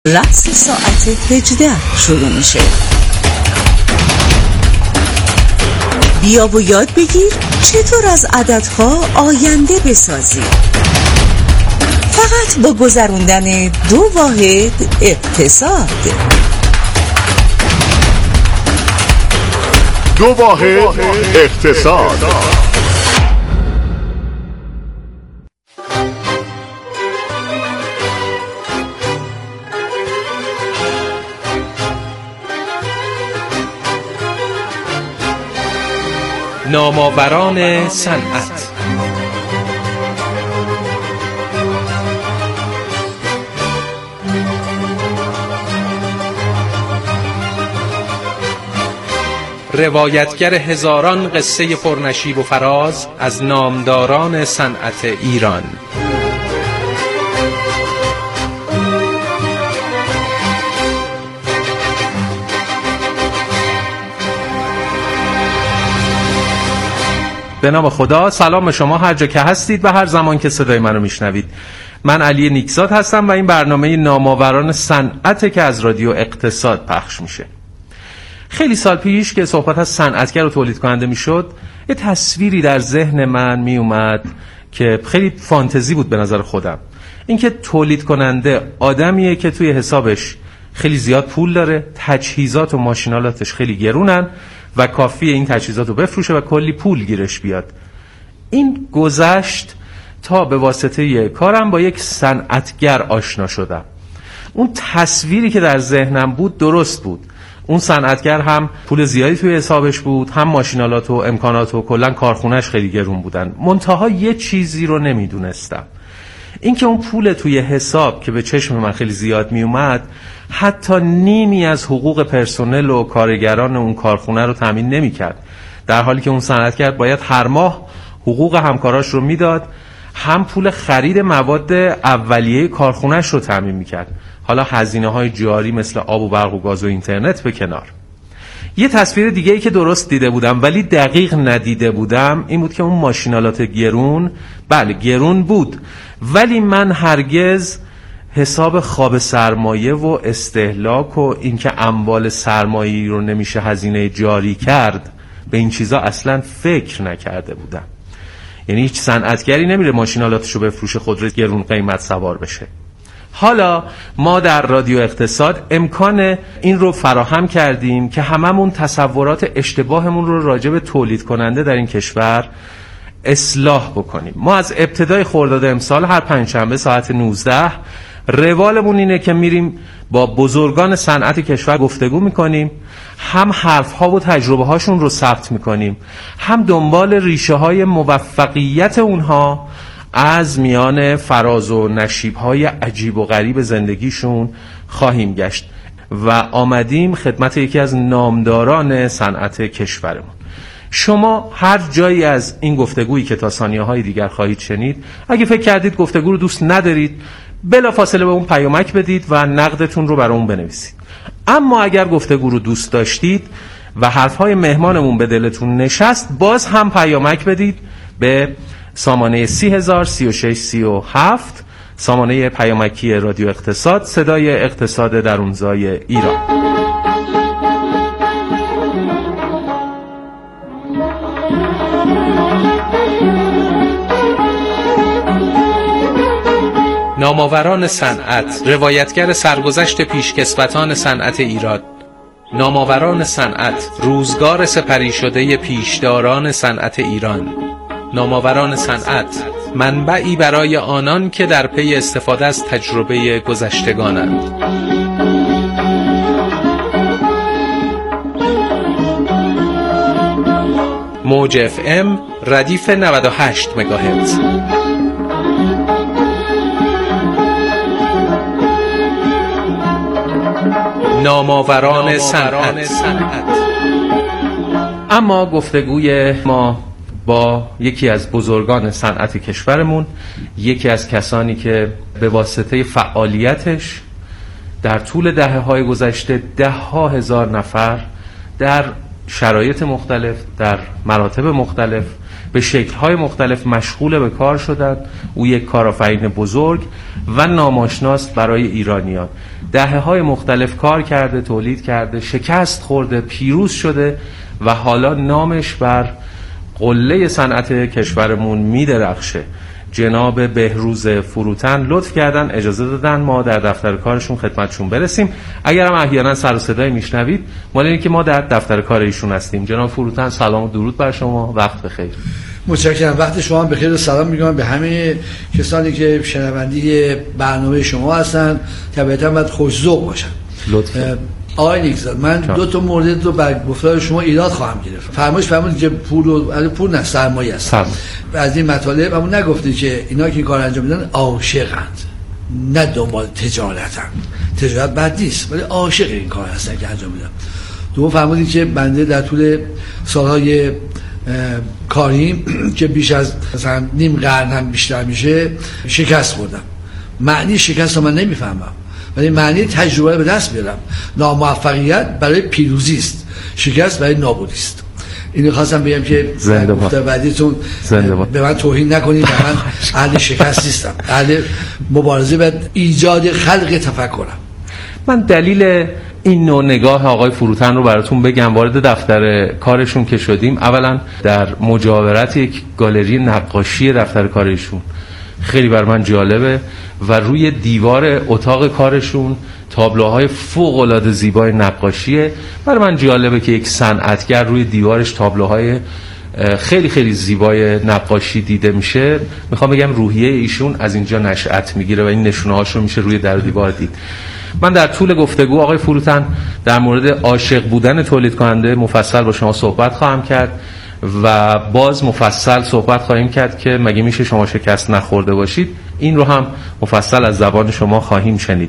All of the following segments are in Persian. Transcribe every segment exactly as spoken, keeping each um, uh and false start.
لحظه ساعت هجده شروع میشه. بیا و یاد بگیر چطور از عددها آینده بسازی، فقط با گذروندن دو واحد اقتصاد. دو واحد اقتصاد. نامآوران صنعت. روایتگر هزاران قصه پرنشیب و فراز از نامداران صنعت ایران. به نام خدا. سلام به شما هر جا که هستید و هر زمان که صدای منو میشنوید. من علی نیکزاد هستم و این برنامه نامآوران صنعت که از رادیو اقتصاد پخش میشه. خیلی سال پیش که صحبت از صنعتگر و تولید کننده میشد، یه تصویری در ذهن من میومد که خیلی فانتزی بود به نظر خودم. اینکه تولید کننده آدمیه که توی حسابش خیلی زیاد پول داره، تجهیزات و ماشینالاتش خیلی گرونن و کافیه این تجهیزات رو بفروشه و کلی پول گیرش بیاد. این گذشت تا به واسطه کارم با یک صنعتگر آشنا شدم. اون تصویری که در ذهنم بود درست بود. اون صنعتگر هم پول زیادی توی حسابش بود، هم ماشینالات و امکانات و کلا کارخونهش خیلی گرون بودن. منتها یه چیزی رو نمیدونستم، اینکه اون پول توی حساب که به چشم من خیلی زیاد می اومد حتی نیمی از حقوق پرسنل و کارگران اون کارخونه رو تامین نمی‌کرد، در حالی که اون صنعتگر باید هر ماه حقوق همکاراش رو میداد، هم پول خرید مواد اولیه کارخونهش رو تامین می‌کرد. حالا هزینه‌های جاری مثل آب و برق و گاز و اینترنت به کنار. یه تصویر دیگه‌ای که درست دیده بودم ولی دقیق ندیده بودم این بود که اون ماشینالات گرون، بله گرون بود، ولی من هرگز حساب خواب سرمایه و استهلاک و اینکه اموال سرمایه‌ای رو نمیشه هزینه جاری کرد، به این چیزا اصلا فکر نکرده بودم. یعنی هیچ صنعتگری نمیره ماشینالاتشو بفروشه خودرو گرون قیمت سوار بشه. حالا ما در رادیو اقتصاد امکان این رو فراهم کردیم که هممون تصورات اشتباهمون رو راجع به تولید کننده در این کشور اصلاح بکنیم. ما از ابتدای خرداد امسال هر پنجشنبه ساعت نوزده روالمون اینه که میریم با بزرگان صنعت کشور گفتگو میکنیم، هم حرفها و تجربه هاشون رو ثبت میکنیم، هم دنبال ریشه های موفقیت اونها از میان فراز و نشیب‌های عجیب و غریب زندگیشون خواهیم گشت و آمدیم خدمت یکی از نامداران صنعت کشورمون. شما هر جایی از این گفتگویی که تا ثانیه‌های دیگر خواهید شنید، اگه فکر کردید گفتگو رو دوست ندارید، بلافاصله به اون پیامک بدید و نقدتون رو برای اون بنویسید. اما اگر گفتگو رو دوست داشتید و حرف‌های مهمانمون به دلتون نشست، باز هم پیامک بدید به سامانه سی هزار سی و شش سی و هفت، سامانه پیامکی رادیو اقتصاد، صدای اقتصاد درونزای ایران. نامآوران صنعت، روایتگر سرگذشت پیشکسوتان صنعت ایران. نامآوران صنعت، روزگار سپری شده پیشداران صنعت ایران. نامآوران صنعت، منبعی برای آنان که در پی استفاده از تجربه گذشتگانند. موج اف ام ردیف نود و هشت مگاهرتز. نامآوران صنعت. اما گفتگوی ما با یکی از بزرگان صنعت کشورمون، یکی از کسانی که به واسطه فعالیتش در طول دهه‌های گذشته ده ها هزار نفر در شرایط مختلف، در مراتب مختلف به شکل‌های مختلف مشغول به کار شدند. او یک کارآفرین بزرگ و ناماشناست برای ایرانیان. دهه‌های مختلف کار کرده، تولید کرده، شکست خورده، پیروز شده و حالا نامش بر قله صنعت کشورمون می‌درخشه. جناب بهروز فروتن لطف کردن اجازه دادن ما در دفتر کارشون خدمتشون برسیم. اگر هم احیانا سر و صدای میشنوید مال اینه که ما در دفتر کار ایشون هستیم. جناب فروتن سلام و درود بر شما، وقت بخیر. متشکرم، وقت شما بخیر و سلام میگم به همه کسانی که شنونده برنامه شما هستن. طبیعتا باید خوش‌ذوق باشن. لطفا. آقای نیکزاد، من دو تا مورد رو بر گفتار شما ایراد خواهم گرفت. فرمایش فرمودید که پول و پول نه سرمایه است. از این مطالب اما نگفتید که اینا که این کار انجام میدن عاشقند، نه دنبال تجارتن. تجارت بد نیست ولی عاشق این کار هستن که انجام میدن. دوم فرمودید که بنده در طول سالهای کاریم که بیش از مثلا نیم قرن هم بیشتر میشه شکست خوردم. معنی شکست رو من نمیفهمم ولی معنی تجربه به دست میارم. ناموفقیت برای پیروزی است، شکست برای نابودی است. اینو خواستم بگم که زنده باد. بعدیتون به من توهین نکنید. من اهل شکست نیستم، اهل مبارزه و ایجاد خلق تفکرم. من دلیل این نوع نگاه آقای فروتن رو براتون بگم. وارد دفتر کارشون که شدیم، اولا در مجاورت یک گالری نقاشی دفتر کارشون خیلی بر من جالبه و روی دیوار اتاق کارشون تابلوهای فوق‌العاده زیبای نقاشیه. برای من جالبه که یک صنعتگر روی دیوارش تابلوهای خیلی خیلی زیبای نقاشی دیده میشه. میخوام بگم روحیه ایشون از اینجا نشأت میگیره و این نشونه هاش رو میشه روی در دیوار دید. من در طول گفتگو آقای فروتن در مورد عاشق بودن تولید کننده مفصل با شما صحبت خواهم کرد و باز مفصل صحبت خواهیم کرد که مگه میشه شما شکست نخورده باشید. این رو هم مفصل از زبان شما خواهیم شنید.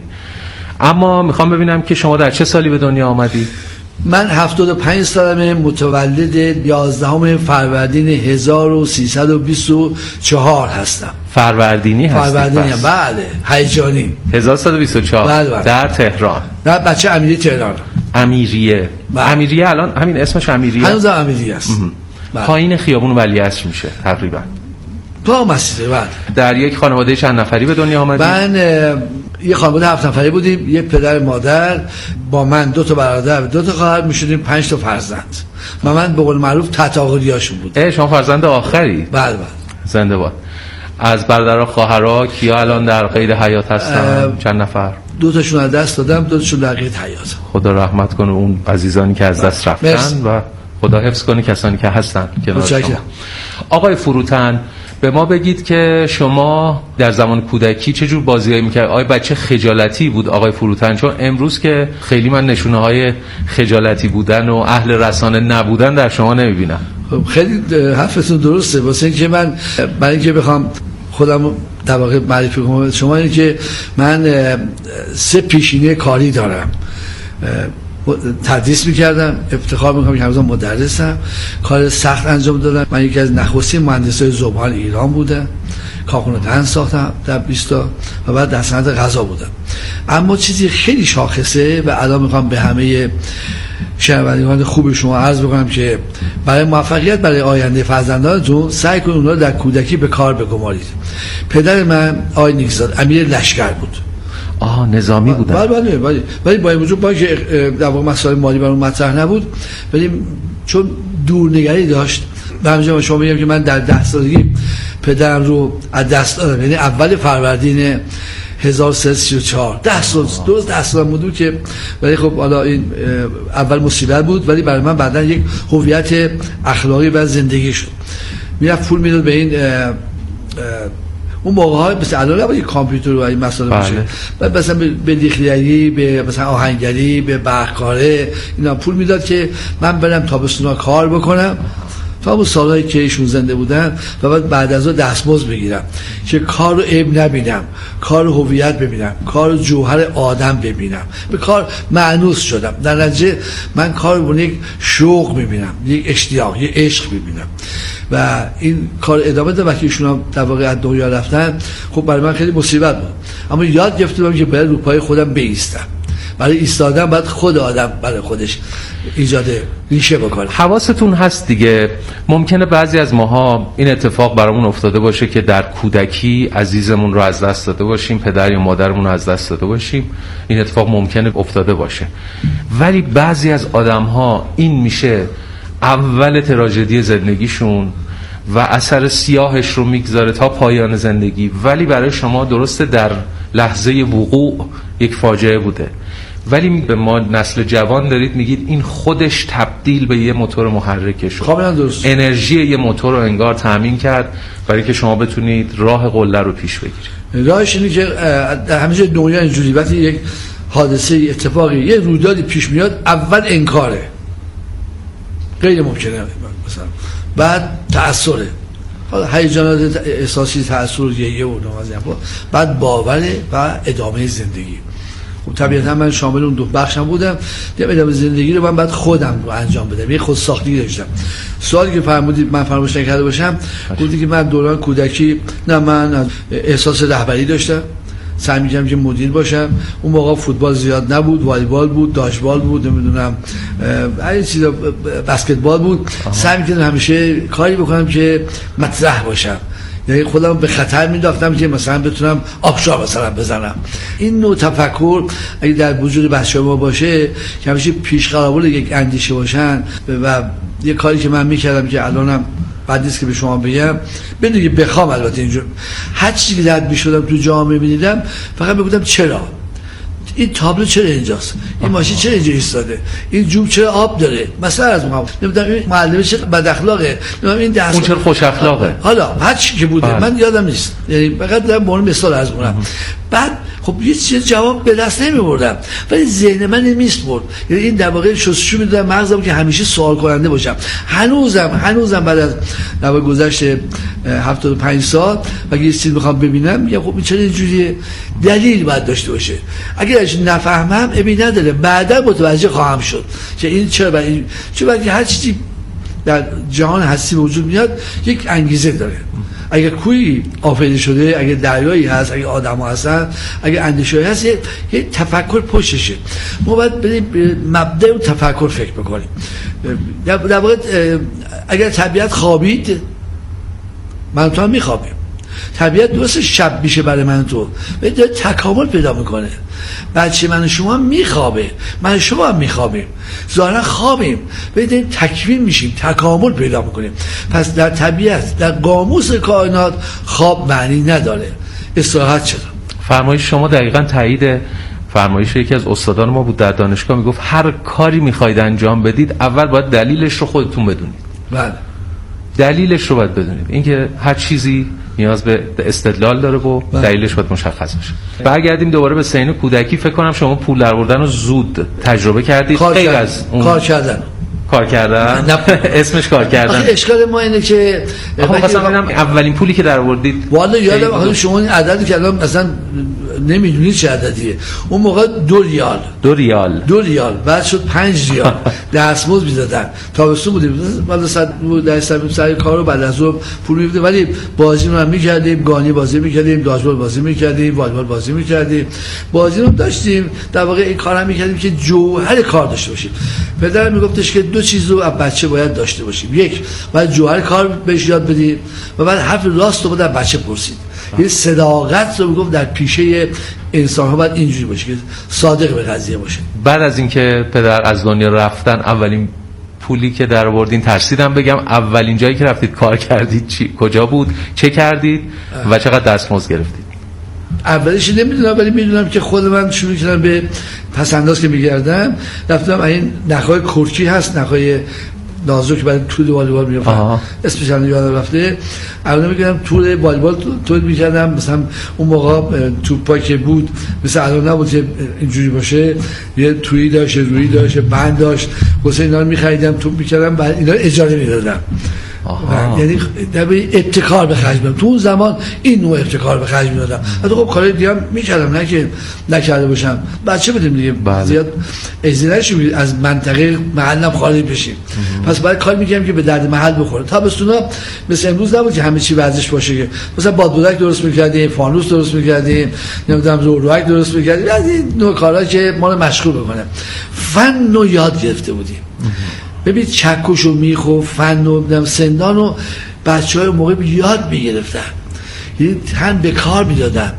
اما میخوام ببینم که شما در چه سالی به دنیا آمدید؟ من هفتاد و پنج سالمه، متولد یازدهم فروردین هزار و سیصد و بیست و چهار هستم. فروردینی هستید؟ فروردینی هم، بله، هیجانی. هزار و سیصد و بیست و چهار. بله بله. در تهران. در بچه امیری تهران. امیریه. بله. امیریه الان همین اسمش امیریه. هنوز امیریه است. پایین خیابون ولیعصر میشه تقریبا. تو مسجد. بله. در یک خانواده چند نفری به دنیا آمدید؟ من یه خانواده هفت نفری بودیم، یه پدر مادر با من، دو تا برادر و دو تا خواهر، میشدیم پنج تا فرزند. و من به قول معروف تتاقلیاشون بودم. شما فرزند آخری؟ بله بله. زنده باد. از برادرها خواهرها کیا الان در قید حیات هستن؟ چند نفر؟ دو تاشون از دست دادم، دو تاشون در قید حیات. خدا رحمت کنه اون عزیزانی که از دست رفتن مرسی. و خدا حفظ کنه کسانی که هستن کنار شما. آقای فروتن، به ما بگید که شما در زمان کودکی چه جور بازیایی میکرد؟ آیا بچه خجالتی بود آقای فروتن؟ چون امروز که خیلی من نشونه های خجالتی بودن و اهل رسانه نبودن در شما نمیبینم. خب خیلی حرفتون درسته. واسه اینکه من برای اینکه بخوام خودم در واقع معرفی کنم شما، اینه که من سه پیشینه کاری دارم. تدریس میکردم، افتخار میکنم که هنوزم مدرسم، کار سخت انجام دادم. من یکی از نخستین مهندسای ذوبان ایران بودم، کارخونه قند ساختم در بیست تا و بعد در صنعت غذا بودم. اما چیزی خیلی شاخصه و الان میخوام به همه شنوندگان خوب شما عرض بکنم که برای موفقیت برای آینده فرزندانتون سعی کنید اونها در کودکی به کار بگمارید. پدر من آقای نیکزاد امیر لشکر بود. آه نظامی بودن. بله بله بله. ولی با این وجود با که در واقع مسائل مالی برام مطرح نبود، ولی چون دورنگری داشت، به همین شما میگم که من در ده سالگی پدرم رو از دست دادم. یعنی اول فروردین هزار و سیصد و سی و چهار، ده سال درست ده سال بود که، ولی خب حالا این اول مصیبت بود ولی برای من بعداً یک هویت اخلاقی و زندگی شد. میرفت پول میداد به این اه اه اون موقع ها مثل الان نباید کامپیوتر و این مسائل باشه، بعد مثلا به دیخلیگری، به مثلا آهنگری، به برقکاره اینا پول میداد که من برم تابستونا کار بکنم تا اون سالهایی که ایشون زنده بودن و بعد بعد از اون دستمزد بگیرم که کار رو عیب نبینم، کار رو هویت ببینم، کار رو جوهر آدم ببینم. به کار مانوس شدم. در نتیجه من کار رو یک شوق میبینم، یک اشتیاق، یک عشق میبینم و این کار ادامه داد. وقتی ایشون در واقع از دنیا رفتن، خب برای من خیلی مصیبت بود، اما یاد گرفتم که باید رو پای خودم بایستم. برای ایستادن باید خود آدم برای خودش ایجاد ریشه بکنه. حواستون هست دیگه، ممکنه بعضی از ماها این اتفاق برامون افتاده باشه که در کودکی عزیزمون رو از دست داده باشیم، پدر یا مادرمون رو از دست داده باشیم. این اتفاق ممکنه افتاده باشه، ولی بعضی از آدم‌ها این میشه اول تراژدی زندگیشون و اثر سیاهش رو میگذاره تا پایان زندگی، ولی برای شما درسته در لحظه وقوع یک فاجعه بوده، ولی به ما نسل جوان دارید میگید این خودش تبدیل به یه موتور محرکه شد. کاملا درست. انرژی یه موتور رو انگار تامین کرد برای که شما بتونید راه قله رو پیش بگیرید. راهش اینه که در همه جای دنیا اینجوری وقتی یک حادثه اتفاقی یه رویدادی پیش میاد اول انکاره، غیر ممکنه، مثلا بعد تأثره، حالا هیجانات احساسی، تأثیر گریه و نوازنده، بعد باوره و ادامه زندگی. خب طبیعتا من شامل اون دو بخشم بودم. ادامه زندگی رو من بعد خودم رو انجام بدم، یه خودساختگی داشتم. سوالی که فرمودید من فراموش نکرده باشم، گفتی که من دوران کودکی نه من احساس رهبری داشتم، سعی می‌کردم که مدیر باشم. اون موقع فوتبال زیاد نبود، والیبال بود، داشبال بود، نمیدونم هر چیز، بسکتبال بود. سعی می‌کردم همیشه کاری بکنم که مطرح باشم، یعنی خودم به خطر مینداختم که مثلا بتونم آبشار مثلا بزنم. این نوع تفکر اگه در وجود بچه‌ها ما باشه که همیشه پیش قرابل یک اندیشه باشن و یه کاری که من میکردم که الانم بعد نیست که به شما بگم، بدون که بخوام البته اینجور هر چیزی که رد میشدم تو جامعه میدیدم فقط میگفتم چرا این تابلو چرا اینجاست، این ماشین چرا اینجا ایستاده، این جوب چرا آب داره، مثلا از اون نمیدونم این معلم چه بد اخلاقه، نمیدونم این دست اون چرا خوش اخلاقه، حالا هر چی که بوده من یادم نیست، یعنی فقط دارم به عنوان مثال از اونم. بعد خب یه چیز جواب به دست نمی‌بردم، ولی ذهن من نمی‌سپرد، یعنی این در واقع شستشو می‌دادم مغزم که همیشه سوال کننده باشم. هنوزم هنوزم بعد از در واقع گذشت هفتاد و پنج سال اگه یه چیزی بخوام ببینم میگم خب این چرا اینجوریه، دلیل باید داشته باشه. اگرش نفهمم ابی نداره، بعدا متوجه خواهم شد که این چرا برای این، چون اگه هر چیزی در جهان هستی به وجود میاد یک انگیزه داره. اگه کوی آفریده شده، اگه دریایی هست، اگه آدم‌ها هستن، اگه اندیشه‌ای هست، یه, یه تفکر پشتشه. ما باید بریم به مبدأ و تفکر فکر بکنیم. در واقع اگر طبیعت خوابید من تو هم میخوابیم. طبیعت درست شب میشه برای من تو و داره تکامل پیدا میکنه. بچه من شما میخوابه، من شما هم میخوابیم، ظاهرا خوابیم، ببینید تکوین میشیم، تکامل پیدا میکنیم. پس در طبیعت، در قاموس کائنات خواب معنی نداره، استراحت چرا. فرمایش شما دقیقاً تایید فرمایش یکی از استادان ما بود در دانشگاه، میگفت هر کاری میخواید انجام بدید اول باید دلیلش رو خودتون بدونید. بله، دلیلش رو باید بدونید. اینکه هر چیزی نیاز به استدلال داره و دلیلش باید مشخص باشه. برگردیم دوباره به سین کودکی. فکر کنم شما پول درآوردن رو زود تجربه کردید. غیر از اون کار کردن کار کردن اسمش کار کردن. آخه اشکال ما اینه که مثلا ببینم اولین پولی که درآوردید، والا یادم آخه شما این عددی که الان مثلا نمیدونید چه عددیه، اون موقع دو ریال دو ریال دو ریال بعد شد پنج ریال دستمزد میدادن. تابستون بودیم والا صد درصد سر کارو بعد از اون پول میدادن، ولی بازی رو هم میکردیم، گانی بازی میکردیم، داشبال بازی میکردیم، والیبال بازی میکردیم، بازی رو داشتیم. در واقع این کارا میکردیم که جوهر کار داشته باشیم. پدرم میگفتش که دو چیز رو از بچه باید داشته باشیم، یک باید جوهر کار بهش یاد بدیم و بعد حرف راست رو باید بچه پرسید. یه صداقت رو میگفت در پیشه انسان ها باید اینجوری باشه که صادق به قضیه باشه. بعد از اینکه پدر از دنیا رفتن اولین پولی که در آوردین، ترسیدم بگم اولین جایی که رفتید کار کردید چی کجا بود، چه کردید و چقدر دستمزد گرفتید؟ اولش نمیدونم، ولی میدونم که خود من شروع کردم به پسنداز که میگردم، رفتم این نخای کرکی هست، نخای نازک برای تور والیبال میگفتن، اسمش هم یادم رفته. اولا میگم تور والیبال تور میکردم، مثلا اون موقع توپایی که بود مثلا الان نبود که اینجوری باشه، یه تویی داشت، رویی داشت، بند داشت، واسه اینا رو میخریدم، توپ میکردم، بعد اینا اجاره میدادم. یعنی در ابتکار به خرج میدادم. تو اون زمان این نوع ابتکار به خرج میدادم. البته خب کارهای دیگه هم میکردم، نه که نکرده باشم، بچه بودیم دیگه، بله. زیاد اجازه از منطقه محلم خارج بشیم. پس باید کار میکردم که به درد محل بخوره. تابستونا مثل امروز نبود که همه چی ورزش باشه، که مثلا بادبادک درست میکردیم، فانوس درست میکردیم، نمیدونم روروک درست میکردیم، از این نوع کارها که ما رو مشغول بکنه. فن رو یاد گرفته بودیم. ببین چکش و میخ و فن و سندان و بچه‌های موقع یاد میگرفتن، یعنی هم به کار میدادن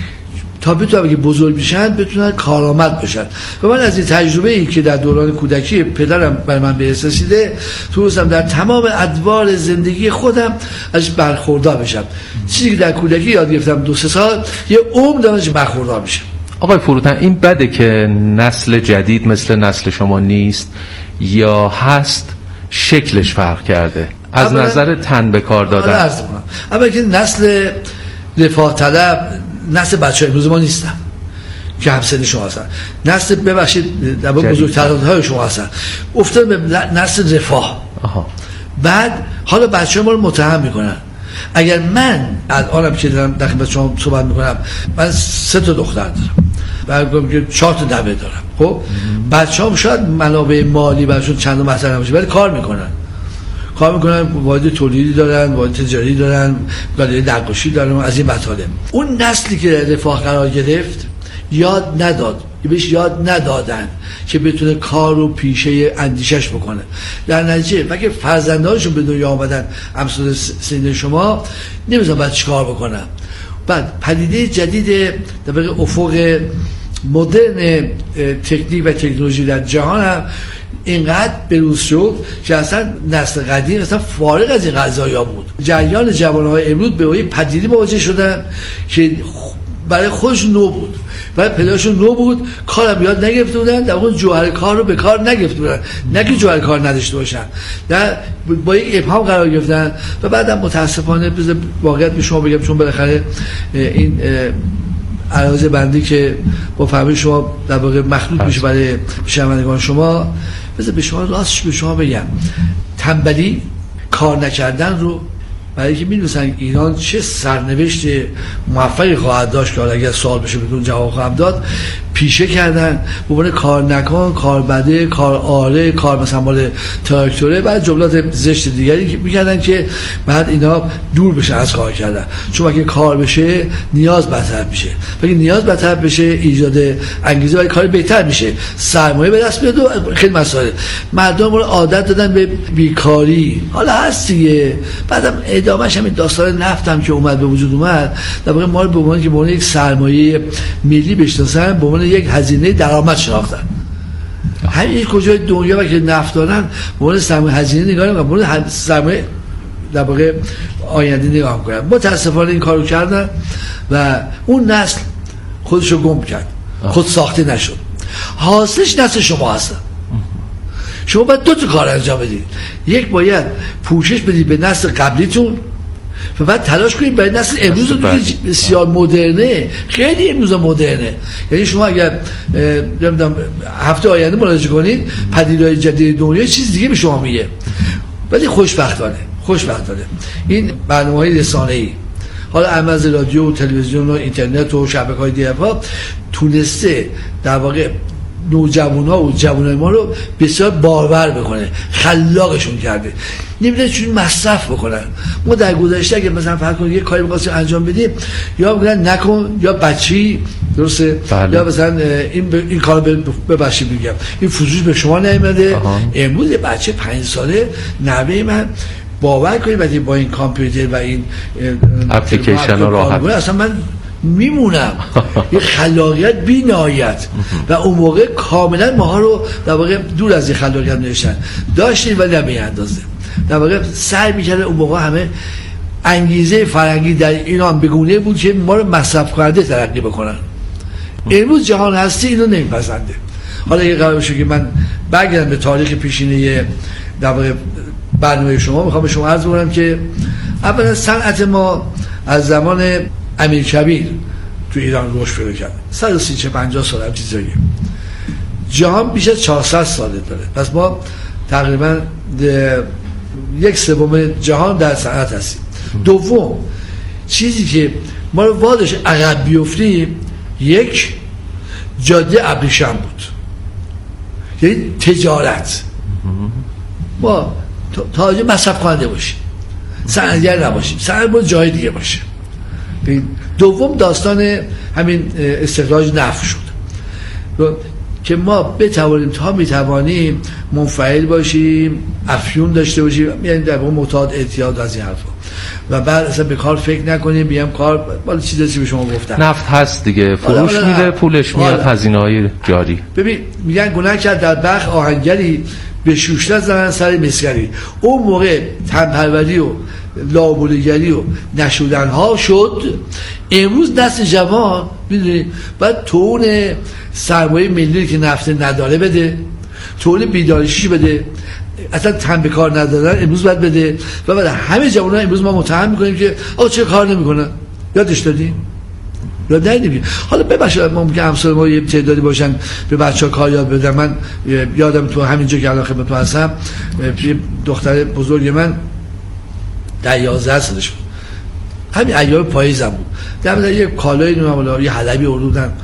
تا بتونن که بزرگ بشن بتونن کارآمد بشن. و من از این تجربه ای که در دوران کودکی پدرم برای من به دست رسیده تونستم در تمام ادوار زندگی خودم ازش برخوردار بشم. چیزی که در کودکی یاد گرفتم دو سه سال یه عمر دارمش برخوردار میشم. آقای فروتن، این بده که نسل جدید مثل نسل شما نیست یا هست شکلش فرق کرده از نظر تن به کار دادن؟ اما که نسل رفاه طلب نسل بچه های امروز ما نیستن که همسن شما هستن، نسل ببخشید در بزرگترهای شما هستن، افتاد به نسل رفاه. آها. بعد حالا بچه های ما رو متهم میکنن. اگر من الانم که دارم در خدمت شما صحبت میکنم، من سه تا دختر دارم، بعد که چهار تا دبه دارم، خب بچه‌ها شاید منابع مالی براشون چند تا مسئله نباشه ولی کار میکنن کار میکنن واحد تولیدی دارن، واحد تجاری دارن، گالری نقاشی دارن، از این مطالب. اون نسلی که رفاه قرار گرفت یاد نداد، بهش یاد ندادن که بتونه کار و پیشه اندیشش بکنه. در نتیجه وقتی فرزندانشون به دنیا آمدن امثال سین شما نمی‌دونن بعد چیکار بکنن. بعد پدیده جدید در واقع افق مدرن تکنیک و تکنولوژی در جهان هم اینقدر بروز شد که اصلا نسل قدیم اصلا فارغ از این قضایا بود. جریان جوان‌های امروز به این پدیده مواجه شدن که برای خودش نو بود، برای پدرشون نو بود، کارم یاد نگرفته بودن، در اون جوهر کار رو به کار نگرفته بودن، نه که جوهر کار نداشته باشن، در با یک ابهام قرار گرفتن. و بعدم متاسفانه بذار واقعیت به شما بگم، چون بالاخره این عرض بندی که با فهمی شما در واقع مخلوط میشه برای شنوندگان شما، بذار به شما راستش به شما بگم، تنبلی کار نکردن رو برای که می‌دونن ایران چه سرنوشت موفقی خواهد داشت که اگر سوال بشه بدون جواب خواهم داد، پیشه کردن به عنوان کار نکن، کار بده، کار آره، کار مثلا مال تراکتوره، بعد جملات زشت دیگری که می‌کردن که بعد اینا دور بشن از کار کردن. چون اگه کار بشه نیاز بدتر میشه، اگه نیاز بدتر بشه ایجاد انگیزه برای کار بهتر میشه، سرمایه به دست میاد و خیلی مسائل. مردم رو عادت دادن به بیکاری، حالا هست دیگه. بعدم ادامهش همین داستان نفتم که اومد به وجود اومد، در واقع ما رو به عنوان که به عنوان یک سرمایه ملی بشناسن، به عنوان یک هزینه درآمد شناختن. همین کجای دنیا و که نفت دارن به عنوان سرمایه هزینه نگاه نمی‌کنن، به عنوان سرمایه در واقع آینده نگاه می‌کنن. متأسفانه این کارو کردن و اون نسل خودشو گم کرد، خود ساخته نشد. حاصلش نسل شما هستن. شما باید دو تا کار انجام بدید. یک، باید پوشش بدید به نسل قبلیتون و بعد تلاش کنید برای نسل امروز رو که بسیار مدرنه، خیلی امروز مدرنه. یعنی شما اگر نمیدونم هفته آینده مراجعه کنید، پدیده‌های جدید دنیا چیز دیگه به شما میگه. ولی خوشبختانه خوشبختانه این برنامه‌های رسانه‌ای، حالا از رادیو و تلویزیون و اینترنت و شبکه‌های دیگه تونسته در واقع نوجوان‌ها و جوانای ما رو بسیار بارور بکنه، خلاقشون کرده. نمیدونه چون مصرف بکنن. ما در گذشته اگه مثلا فرض کنید یه کاری می‌خواستیم انجام بدیم، یا میگن نکن، یا بچی درسته، بله. یا مثلا این ب... این کارو به بچی میگم این فوزوش به شما نمیاد. امروز یه بچه پنج ساله نوه من باور کنید بعد با این کامپیوتر و این اپلیکیشن ها راحت اصلا من میمونم. یه خلاقیت بی نهایت و اون موقع کاملا ماها رو در واقع دور از این خلاقیت نشن داشتیم ولی نه به اندازه. در واقع سعی می‌کردن اون موقع همه انگیزه فرنگی در ایران به گونه بود که ما رو مصرف کننده ترقی بکنن. امروز جهان هستی اینو نمیپسنده. حالا یه قرار بشه که من برگردم به تاریخ پیشینه در واقع برنامه شما، میخوام به شما عرض کنم که اولا صنعت ما از زمان امیرکبیر تو ایران رشد پیدا کرد. صد و سی پنجاه سال هم چیزاییه. جهان بیش از چهارصد ساله داره. پس ما تقریبا یک سوم جهان در صنعت هستیم. دوم چیزی که ما رو وادش عقب بیفتیم، یک جاده ابریشم بود، یعنی تجارت. ما تاجر مصرف کننده باشیم، صنعتگر نباشیم، صنعت باید جای دیگه باشه. دوم داستان همین استخراج نفت شد که ما بتوانیم تا میتوانیم منفعل باشیم، افیون داشته باشیم، یعنی در واقع معتاد اعتیاد از این حرفا، و بعد اصلا به کار فکر نکنیم، بیام کار بالا چیزی که به شما گفتم. نفت هست دیگه، فروش میده، پولش میاد، هزینه‌های جاری. ببین میگن گناه کرد در بخ آهنگری به شوشتر زدن سر مسگری. اون موقع تنپروری و لابولیگری و نشودن ها شد. امروز دست جوان میدونی باید تون سرمایه ملی که نفت نداره بده، تون بیداریشی بده، اصلا تن به کار ندارن امروز باید بده، و بعد همه جوانان امروز ما متهم میکنیم که آقا چه کار نمیکنن. یادش دادیم؟ یاد ندیدیم. حالا ببخشید ممکن امثال ما یه تعدادی باشن به بچه‌ها کار یاد بدن. من یادم تو همینجا که الان خدمتتون هستم، یه دختر بزرگ من در یازده سالش بود، همین ایام پاییزم بود، در مورد یه کالای نمیدونم یه حلبی آوردن،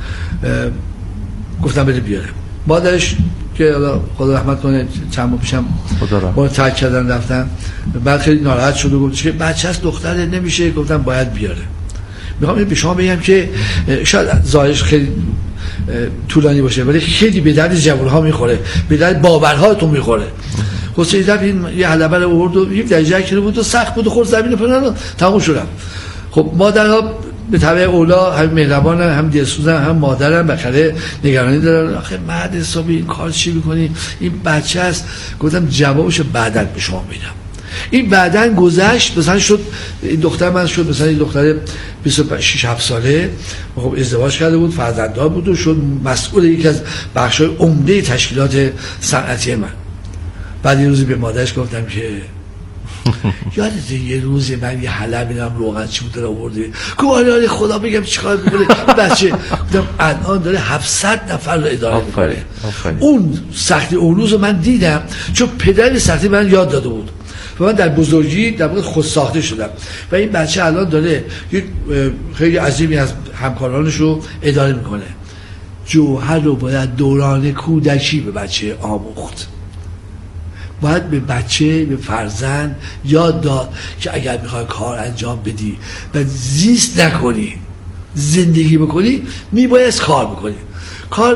گفتم بده بیاره. مادرش که خدا رحمت کنه چند ماه پیشم با ترک کردن رفتن، بعد خیلی ناراحت شد و گفت که بچه هست دختره نمیشه، گفتم باید بیاره. میخوام به شما بگم که شاید ظاهرش خیلی طولانی باشه ولی خیلی به درد جوان‌ها میخوره، به درد باورهاتون میخوره. حسین دفعه این یه حلبه رو آورد و یک درجه کلی بود و سخت بود و خورد زمین پنهان تموم شدم. خب مادرها به طبع اولا هم مهربانن، هم دلسوزن، هم مادرم بخره نگرانی دارن. آخه مرد حسابی این کار چی میکنی؟ این بچه است. گفتم جوابشو بعداً به شما میدم. این بعداً گذشت، مثلا شد این دختر من شد مثلا این دختر بیست و شش هفت ساله، خب ازدواج کرده بود، فرزنددار بود و شد مسئول یکی از بخش‌های عمده تشکیلات صنعتی من. بعد یه روزی به مادرش گفتم که یادت یه روزی من یه حلبی نم روغن چی بود آورده، گفت خدا بگم چیکار میکنه بچه. گفتم الان داره هفتصد نفر رو اداره میکنه. اون سختی اون روز من دیدم چون پدر سختی من یاد داده بود و من در بزرگی در واقع خود ساخته شدم و این بچه الان داره یک خیلی عظیمی از همکارانش رو اداره میکنه. جوهر رو باید دوران کودکی به بچه آموخت، باید به بچه به فرزند یاد داد که اگر میخوای کار انجام بدی و زیست نکنی زندگی بکنی میبایست کار بکنی. کار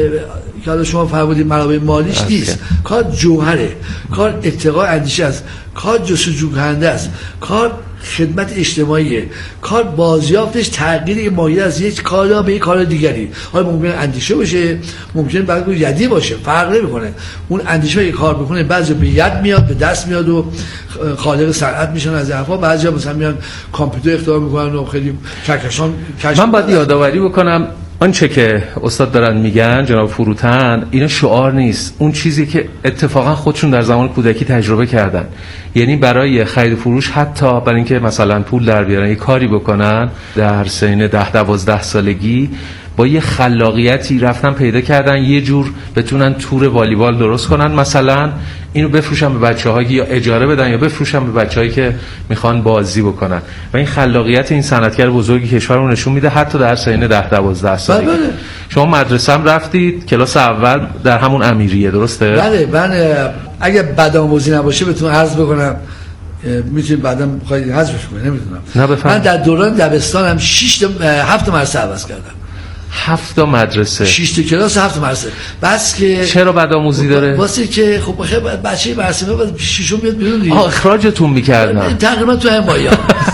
که حالا شما فرمودید منابع مالیش نیست، کار جوهره، کار ارتقاء اندیشه است، کار جستجو کننده است، کار خدمت اجتماعیه، کار بازیافتش تغییر ماهیت از یک کار به یک کار دیگری. حالا ممکنه اندیشه باشه، ممکنه بعد یدی باشه، فرق نمیکنه. اون اندیشه که کار بکنه بعضی به ید میاد، به دست میاد و خالق صنعت میشن از حرفا، بعضیا مثلا میان کامپیوتر اختراع میکنن و خیلی کهکشان. من باید یادآوری بکنم آنچه که استاد دارن میگن جناب فروتن اینا شعار نیست، اون چیزی که اتفاقا خودشون در زمان کودکی تجربه کردن. یعنی برای خرید فروش حتی برای اینکه مثلا پول در بیارن یه کاری بکنن در سن ده دوازده سالگی با یه خلاقیتی رفتن پیدا کردن یه جور بتونن تور والیبال درست کنن، مثلا اینو بفروشن به بچه‌هایی یا اجاره بدن یا بفروشن به بچه‌هایی که میخوان بازی بکنن و این خلاقیت این صنعتگر بزرگی کشورمون نشون میده حتی در سن ده دوازده سالگی. شما مدرسه هم رفتید کلاس اول در همون امیریه درسته؟ بله. من اگه بدآموزی نباشه بهتون عرض بکنم میتونید بعدا بخواید حذفش کنید نمیدونم. من در دوران دبستانم شش هفت مدرسه عوض کردم. هفت تا مدرسه، شش تا کلاس، هفت مدرسه. بس که چرا بدآموزی داره؟ واسه که خب بخیر بچه مدرسه بعد ششم بیاد بیرون دیگه. اخراجتون می‌کردن. تقریبا تو همین مایا.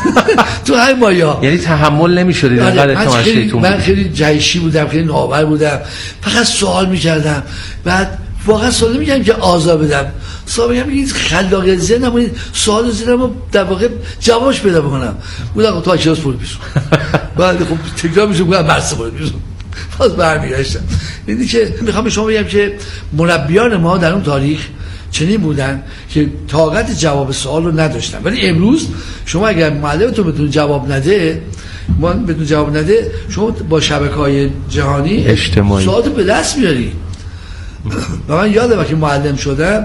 تو همین مایا. یعنی تحمل نمی‌شدید انقدر تماشایتون. من خیلی جهشی بودم، خیلی ناور بودم. فقط سوال می‌کردم. بعد واقعا سوال نمی‌کردم که آزار بدم. سوال می‌کردم این خلاقیت ذهنم و سوال ذهنم در واقع جوابش پیدا بکنم. بودم تو کلاس پول بیشون. بعد خب تکرار میشه بودم مدرسه بود بیشون. باز برمیگشتم. دیدی که میخوام به شما بگم که مربیان ما در اون تاریخ چنین بودن که طاقت جواب سوال رو نداشتن، ولی امروز شما اگر معلمتون بهتون جواب نده، ما بهتون جواب نده، شما با شبکه‌های جهانی اجتماعی سوالات به دست میاری. و من یادم که معلم شدم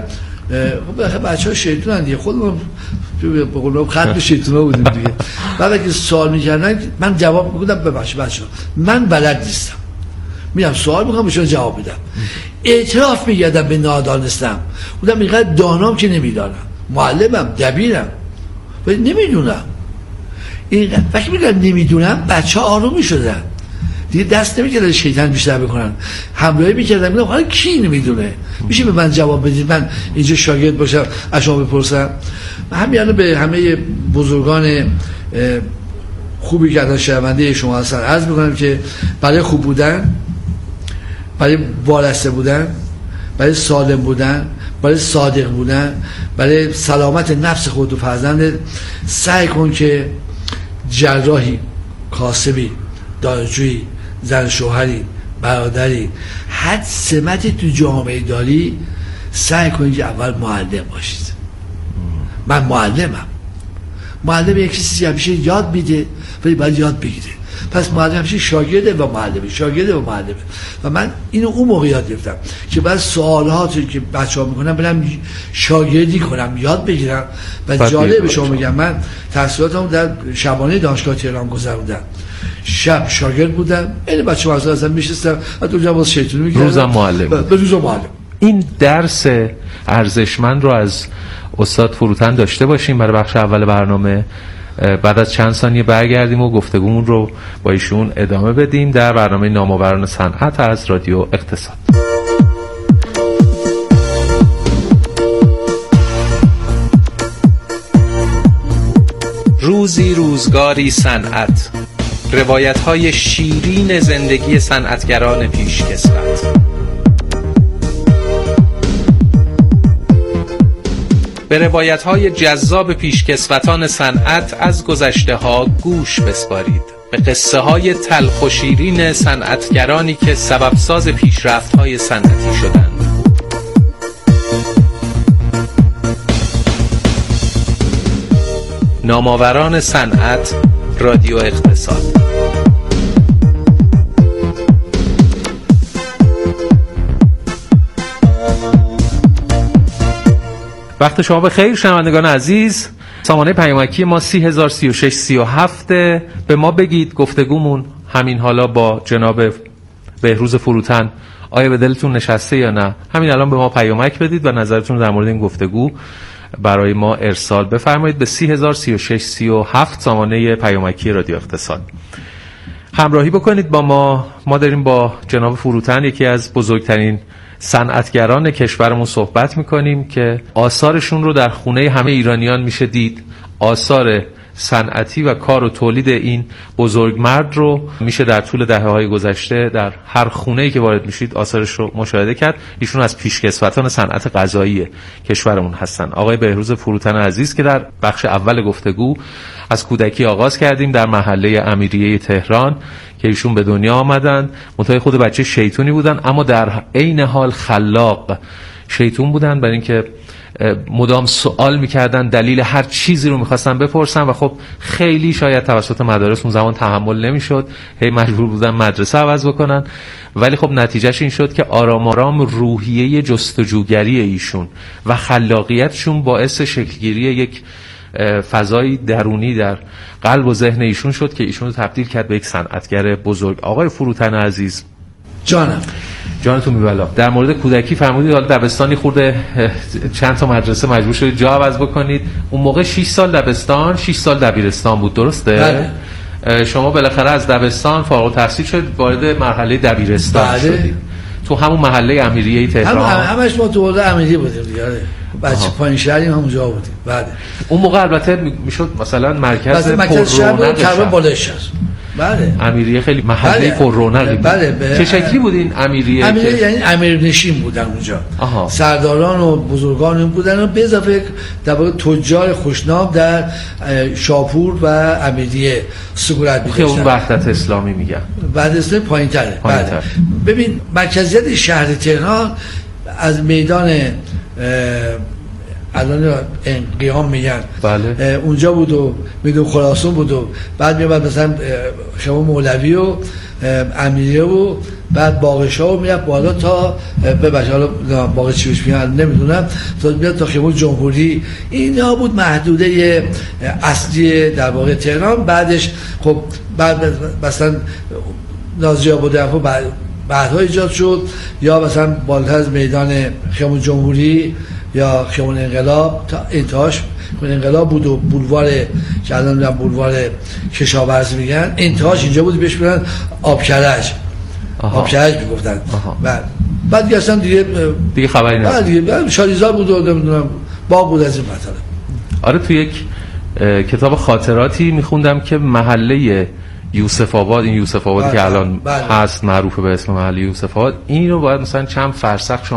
خب بچه‌ها شیطونن دیگه، خودمون به قول خط شیطونا بودیم دیگه. بعد اگه سوال می‌کردن من جواب می‌دادم ببخشید بچه‌ها من بلد نیستم، میام سوال می‌کنم بهشون جواب میدم. اعتراف می‌کردم به نادانستم، بودم اینقدر دانام که نمی‌دانم، معلمم دبیرم ولی نمی‌دونم. این وقتی میگم نمی‌دونم بچه‌ها آروم می‌شدن دیگه، دست نمی‌کردن شیطان بیشتر بکنن، همراهی می‌کردن. میگم حالا کی نمی‌دونه، میشه به من جواب بدید من اینجا شاگرد باشم از شما بپرسم. همین به همه بزرگان خوبی که از شنونده شما هستن عرض می‌کنم که برای خوب بودن، برای وارسته بودن، برای سالم بودن، برای صادق بودن، برای سلامت نفس خود و فرزندت سعی کن که جراحی، کاسبی، دانشجویی، زن شوهری، برادری، هر سمتی تو جامعه داری سعی کنید که اول معلم باشید. من معلمم. معلم یک چیزی همیشه یاد میده ولی باید یاد بگیره. پس معلم همیشه شاگرده و معلمه، شاگرده و معلمه. و من اینو اون موقع یاد گرفتم که بعد سوالاتی که بچه‌ها میکنن برم شاگردی کنم، یاد بگیرم. و جالب به شما میگم من تحصیلاتم در شبانه دانشگاه تهران گذروندم. شب شاگرد بودم، این بچه‌ها اصلا میشستم و اونجا باز شیطونی میکردم، روزم معلم. به روز معلم. این درس ارزشمند رو از استاد فروتن داشته باشیم برای بخش اول برنامه. بعد از چند ثانیه برگردیم و گفتگومون رو با ایشون ادامه بدیم در برنامه نامآوران صنعت از رادیو اقتصاد. روزی روزگاری صنعت، روایت‌های شیرین زندگی صنعتگران پیشکسوت. به روایت‌های جذاب پیشکسوتان صنعت از گذشته‌ها گوش بسپارید. به قصه‌های تلخ و شیرین صنعتگرانی که سببساز پیشرفت‌های صنعتی شدند. نامآوران صنعت، رادیو اقتصاد. وقت شما بخیر شنوندگان عزیز. سامانه پیامکی ما سی هزار سی و شش سی و هفت. به ما بگید گفتگومون همین حالا با جناب بهروز فروتن آیا به دلتون نشسته یا نه؟ همین الان به ما پیامک بدید و نظرتون در مورد این گفتگو برای ما ارسال بفرمایید به سی هزار سی و شش سی و هفت سامانه پیامکی رادیو اقتصاد. همراهی بکنید با ما. ما داریم با جناب فروتن یکی از بزرگترین صنعتگران کشورمون صحبت میکنیم که آثارشون رو در خونه همه ایرانیان میشه دید. آثار صنعتی و کار و تولید این بزرگمرد رو میشه در طول دهه‌های گذشته در هر خونه‌ای که وارد میشید آثارش رو مشاهده کرد. ایشون از پیشکسوتان صنعت غذایی کشورمون هستن. آقای بهروز فروتن عزیز که در بخش اول گفتگو از کودکی آغاز کردیم در محله امیریه تهران که ایشون به دنیا آمدن. منتهای خود بچه شیطونی بودن اما در عین حال خلاق. شیطون بودن برای اینکه مدام سوال میکردن، دلیل هر چیزی رو میخواستن بپرسن و خب خیلی شاید توسط مدارس اون زمان تحمل نمیشد، هی مجبور بودن مدرسه عوض بکنن. ولی خب نتیجهش این شد که آرام آرام روحیه جستجوگری ایشون و خلاقیتشون باعث شکلگیری یک فضای درونی در قلب و ذهن ایشون شد که ایشون رو تبدیل کرد به یک صنعتگر بزرگ. آقای فروتن عزیز، جانم جانتون میبلا. در مورد کودکی فرمودید حالا دبستانی خورده چند تا مدرسه مجبور شدید جا عوض بکنید. اون موقع شش سال دبستان شش سال دبیرستان بود، درسته؟ بله. شما بالاخره از دبستان فارغ التحصیل شدید وارد مرحله دبیرستان بله. شدید تو همون محله امیریه تهران. هم همش ما تو محله امیریه بودیم دیگه. بچه پایین شهریم همونجا بودیم. بعد اون موقع البته میشد مثلا مرکز مرکز شهر بود، تقریبا بالایش هست. بله. امیریه خیلی محله پر رونقی بود. بله. بله. چه شکلی بود این امیریه؟ امیریه که... یعنی امیرنشین بودن اونجا. آها. سرداران و بزرگان بودن و به اضافه در واقع تجار خوشنام در شاپور و امیریه سکونت می‌داشتن. که اون وحدت اسلامی میگن. وحدت اسلامی پایین‌تره. بله. ببین مرکزیت شهر تهران از میدان الان قیام میگن بله. اونجا بود و میدون خراسان بود و بعد میاد مثلا شما مولوی و امیریه و بعد باغشا و میرفت بالا تا ببخش حالا باغ چی بهش میگن نمیدونم تا میاد تا خیابون جمهوری. اینا بود محدوده اصلی در واقع تهران. بعدش خب بعد مثلا نازی آباد بعد بعدها ایجاد شد، یا مثلا بالاتر از میدان خیابون جمهوری یا خیابون انقلاب تا انتهاش انقلاب بود و بولوار که الان میگن بولوار کشاورز میگن، انتهاش اینجا بود بهش میگن آبکرج. آبکرج میگفتن. بعد بعد دیگه اصلا دیگه دیگه خبری نبود. بعد دیگه شالیزار بود و نمیدونم باغ بود از این مطلب. آره تو یک کتاب خاطراتی میخوندم که محله یوسف آباد، این یوسف آبادی که الان بله. هست معروف به اسم محله یوسف آباد، این رو باید مثلا چند فرسخ